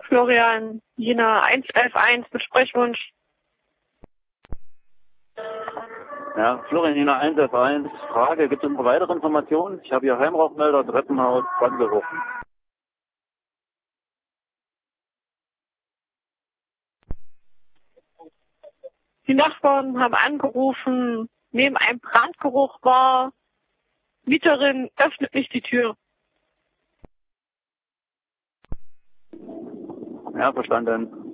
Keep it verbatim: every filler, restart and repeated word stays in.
Florian, Jena eins elf eins mit Sprechwunsch. Ja, Florian Jena eins elf eins, Frage, gibt es noch weitere Informationen? Ich habe hier Heimrauchmelder, Treppenhaus, Brandgeruch. Die Nachbarn haben angerufen, neben einem Brandgeruch war, Mieterin öffnet nicht die Tür. Ja, verstanden.